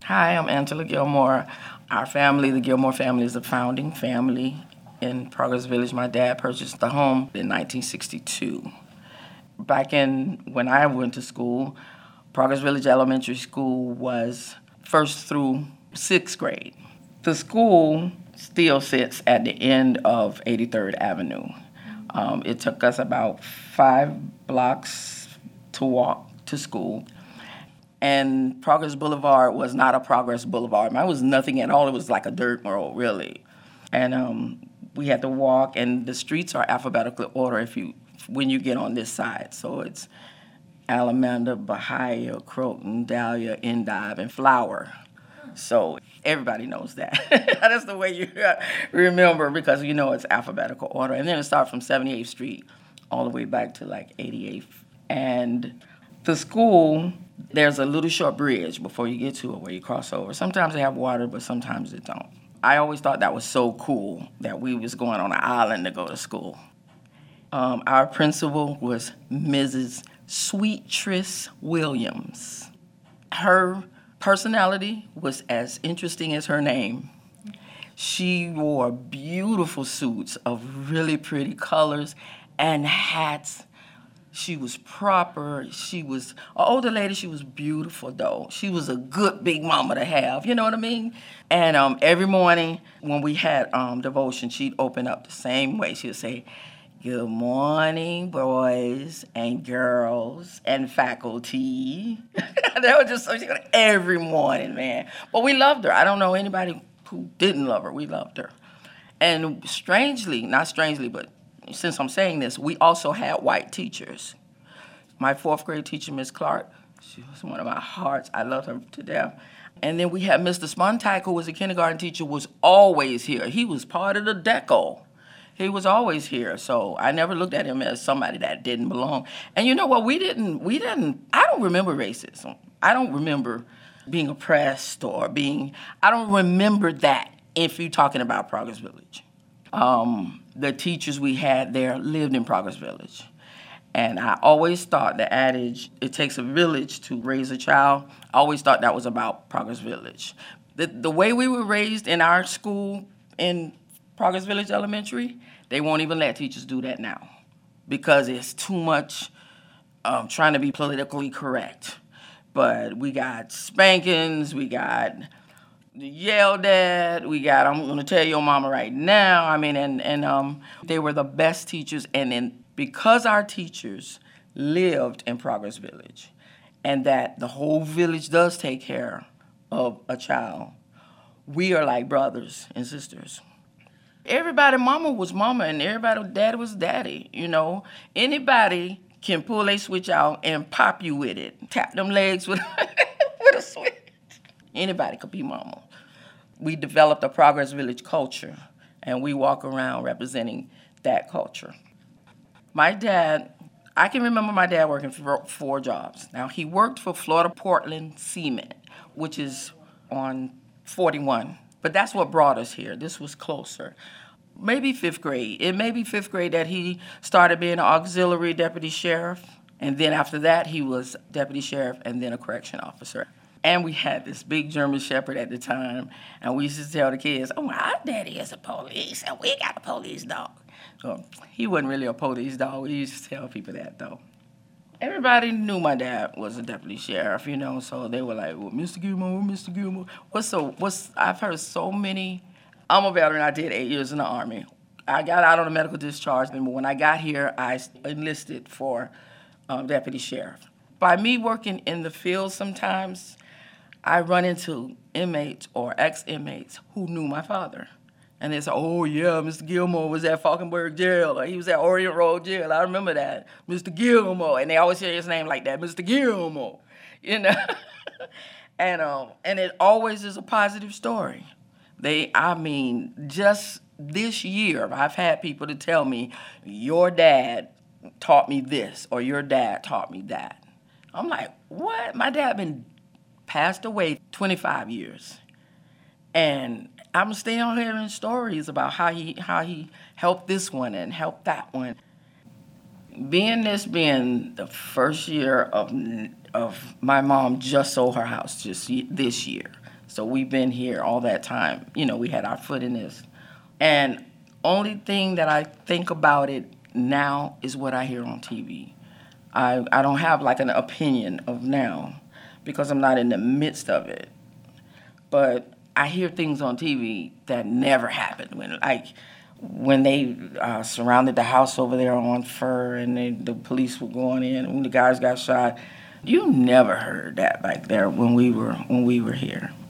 Hi, I'm Angela Gilmore. Our family, the Gilmore family, is a founding family in Progress Village. My dad purchased the home in 1962. Back in when I went to school, Progress Village Elementary School was first through sixth grade. The school still sits at the end of 83rd Avenue. It took us about 5 blocks to walk to school. And Progress Boulevard was not a Progress Boulevard. Mine was nothing at all. It was like a dirt road, really. And we had to walk, and the streets are alphabetical order when you get on this side. So it's Alamanda, Bahia, Croton, Dahlia, Endive, and Flower. So everybody knows that. That's the way you remember because you know it's alphabetical order. And then it starts from 78th Street all the way back to like 88th. And the school, there's a little short bridge before you get to it where you cross over. Sometimes they have water, but sometimes they don't. I always thought that was so cool that we was going on an island to go to school. Our principal was Mrs. Sweet Triss Williams. Her personality was as interesting as her name. She wore beautiful suits of really pretty colors and hats. She was proper. She was an older lady. She was beautiful, though. She was a good big mama to have, you know what I mean? And every morning when we had devotion, she'd open up the same way. She would say, "Good morning, boys and girls and faculty." That was just so she got every morning, man. But we loved her. I don't know anybody who didn't love her. We loved her. And strangely, not strangely, but since I'm saying this, we also had white teachers. My fourth grade teacher, Miss Clark, she was one of my hearts. I loved her to death. And then we had Mr. Spontak, who was a kindergarten teacher, was always here. He was part of the deco. He was always here, so I never looked at him as somebody that didn't belong. And you know what? I don't remember racism. I don't remember being oppressed I don't remember that if you're talking about Progress Village. The teachers we had there lived in Progress Village. And I always thought the adage, it takes a village to raise a child, I always thought that was about Progress Village. The way we were raised in our school in Progress Village Elementary, they won't even let teachers do that now because it's too much trying to be politically correct. But we got spankings, we got yelled at, I'm going to tell your mama right now. I mean, and they were the best teachers. And then because our teachers lived in Progress Village and that the whole village does take care of a child, we are like brothers and sisters. Everybody mama was mama and everybody daddy was daddy, you know. Anybody can pull a switch out and pop you with it. Tap them legs with, with a switch. Anybody could be mama. We developed a Progress Village culture, and we walk around representing that culture. My dad, I can remember my dad working for 4 jobs. Now, he worked for Florida Portland Cement, which is on 41. But that's what brought us here. This was closer. Maybe 5th grade. It may be 5th grade that he started being an auxiliary deputy sheriff. And then after that, he was deputy sheriff and then a correction officer. And we had this big German Shepherd at the time. And we used to tell the kids, "Oh, our daddy is a police, and we got a police dog." So he wasn't really a police dog. We used to tell people that, though. Everybody knew my dad was a deputy sheriff, you know, so they were like, "Well, Mr. Gilmore, Mr. Gilmore." I've heard so many. I'm a veteran. I did 8 years in the Army. I got out on a medical discharge, and when I got here, I enlisted for deputy sheriff. By me working in the field sometimes, I run into inmates or ex-inmates who knew my father. And they say, "Oh, yeah, Mr. Gilmore was at Falkenberg Jail, or he was at Orient Road Jail. I remember that, Mr. Gilmore." And they always hear his name like that, Mr. Gilmore, you know. And it always is a positive story. Just this year, I've had people to tell me, "Your dad taught me this," or "Your dad taught me that." I'm like, what? My dad been passed away 25 years. And I'm still hearing stories about how he helped this one and helped that one. Being the first year of my mom just sold her house just this year. So we've been here all that time. We had our foot in this. And only thing that I think about it now is what I hear on TV. I don't have like an opinion of now because I'm not in the midst of it. But I hear things on TV that never happened. When they surrounded the house over there on Fur, and the police were going in, and when the guys got shot, you never heard that back there when we were here.